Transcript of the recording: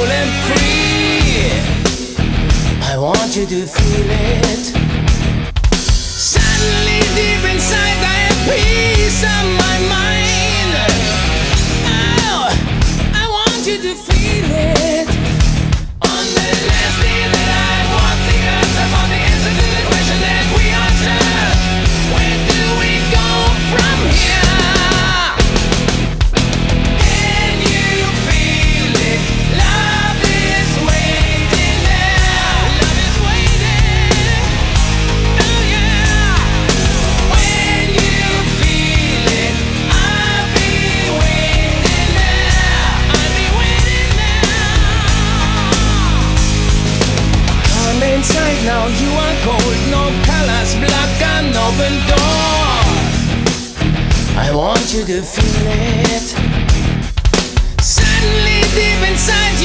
whole and free. I want you to feel it. Suddenly deep inside I have peace on my mind. Oh, I want you to feel it. On the last day that I walk the earth, I found the answer to the question that we answer. Where do we go from here? Can you feel it? Love is waiting there. Love is waiting. Oh yeah. When you feel it, I'll be waiting there. I'll be waiting there. Come inside now, you are cold. No colors, black and open doors. I want you to feel it. Suddenly deep inside